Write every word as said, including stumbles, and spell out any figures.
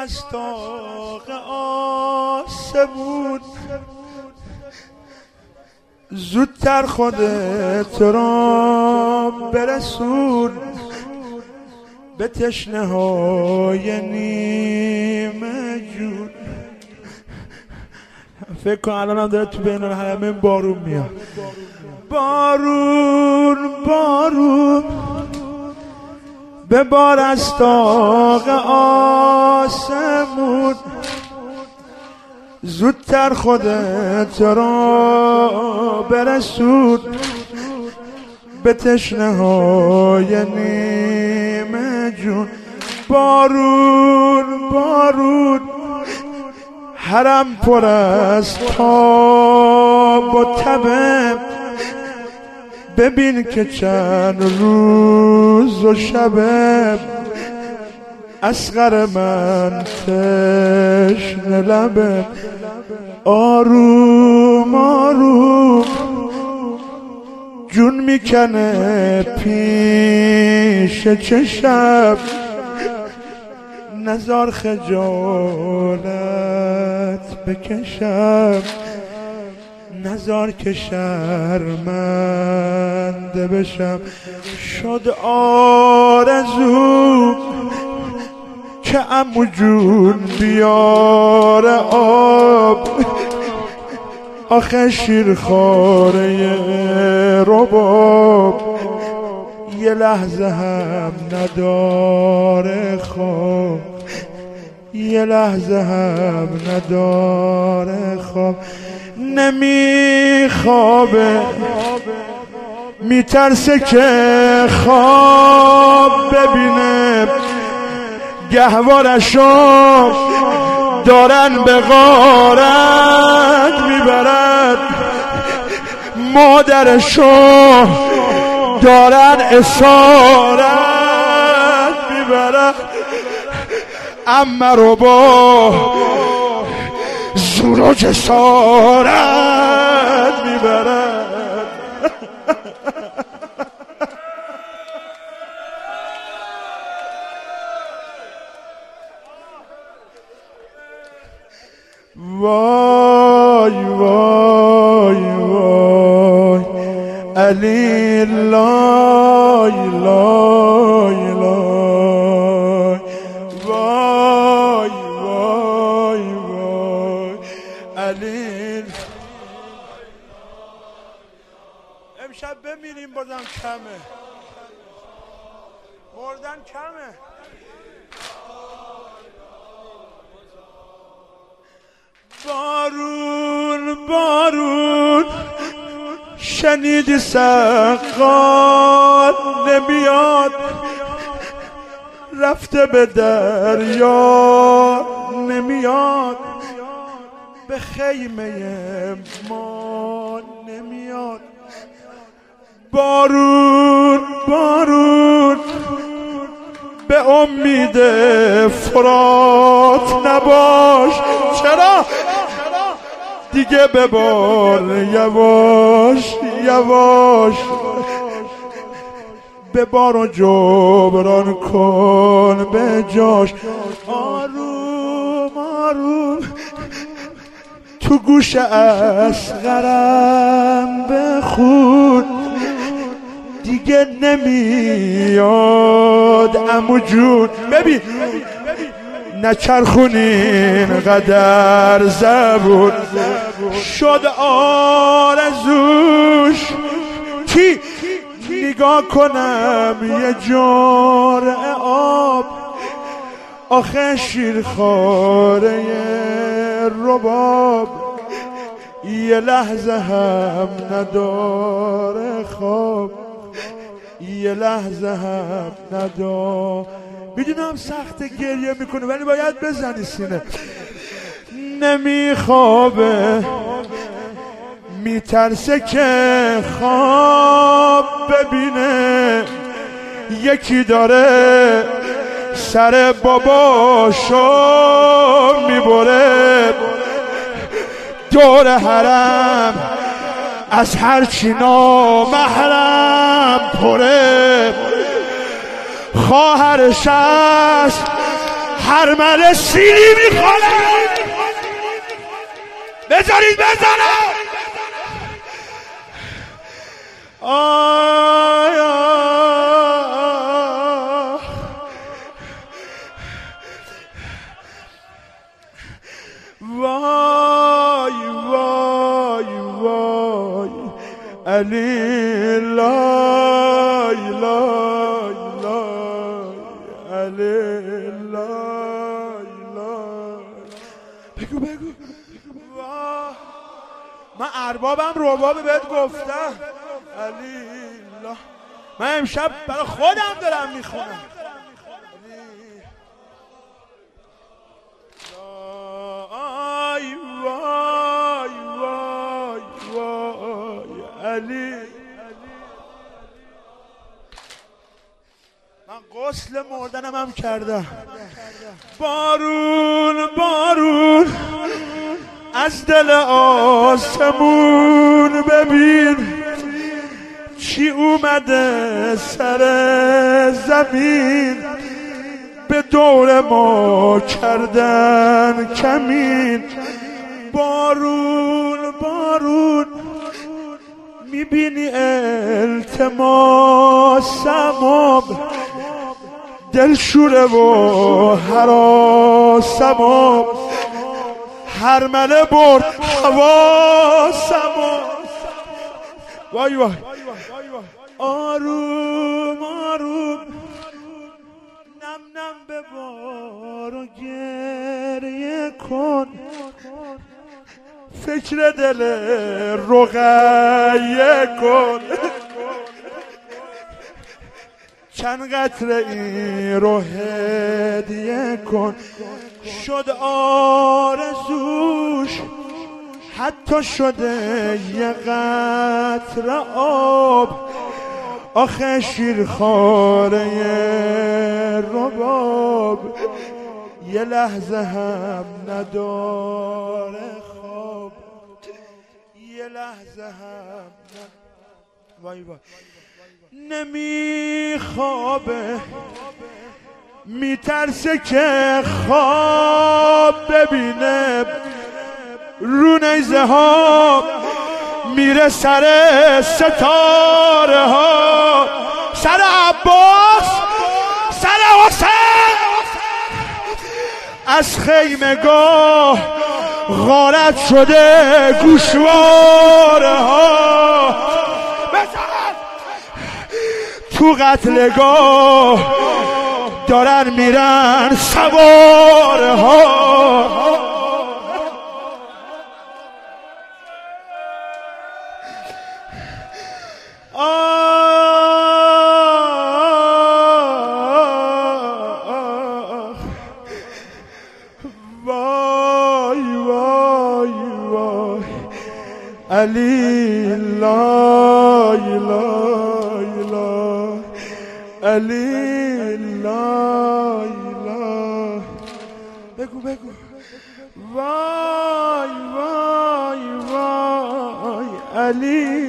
از طاق آسمون زودتر خودت را برسون به تشنه های نیمه جون. فکر کن الان هم داره تو بین الحرمین بارون میاد. بارون بارون ببار از طاق آسمون زودتر خودت را برسون به تشنه های نیمه جون. بارون بارون حرم پر از تاب و تبه ببین که چند روز و شبه اصغر من تشنه لبه. آروم آروم جون میکنه پیش چشم نزار خجالت بکشم نزار که شرمنده بشم. شد آرزو که عمو جون بیار آب آخه شیرخواره رباب یه لحظه هم نداره خواب یه لحظه هم نداره خواب. نمیخوابه میترسه که خواب ببینه گهوارشو دارن به غارت میبرد مادرشو دارن اسارت میبرد اما رو با زور و جسارت میبرد. وای وای وای علی لای لای لای وای وای وای علی. امشب بمیریم بازم کمه مردن کمه. بارون بارون شنیدی سقات نمیاد رفته به دریا نمیاد به خیمه ما نمیاد. بارون بارون به امید فرات نباش. چرا؟ دیگه ببار یواش یواش ببار و جبران کن به جاش. آروم آروم تو گوش اصغرم بخون دیگه نمیاد عمو جون. ببین نچرخونین قدر زبون شد آرزوش کی نگاه کنم یه جرعه آب آخه شیرخواره رباب یه لحظه هم نداره خواب یه لحظه هم نداره. میدونم سخت گریه میکنه ولی باید بزنی سینه. نمیخوابه میترسه که خواب ببینه یکی داره سر باباشو میبره دور حرم از هرچی نامحرم پره. خواهرش است هر مله سیلی میخوره. بذارید بزنم. آیا وای وای وای علی لای لای لای علی لای لای. بگو بگو. وای من اربابم رباب بهت گفتم علی الله. من امشب برای خودم دارم میخونم. وای وای وای وای علی. من غسل مردنم هم کردم. بارون بارون از دل آسمون ببین چی اومده سر زمین. به دور ما کردن کمین. بارون بارون میبینی التماسم دل شوره و هراسم هر مله برد حواسم. وای وای آروم آروم نم نم به بار و گریه کن. فکر دل رقیه کن. چند قطره این رو هدیه کن. شد آرزوش حتی شده یه قطره آب. آخه شیرخواره رباب یه لحظه هم نداره خواب. یه لحظه هم نداره. وای وای نمیخوابه میترسه که خواب ببینه. رو نیزه ها میره سر ستاره ها. سر عباس سر حسین از خیمگاه غارت شده گوشواره ها. تو قتلگاه دارن میرن سواره ها. وای وای وای علی لای لای لای علی لای لای. بگو بگو. وای وای وای علی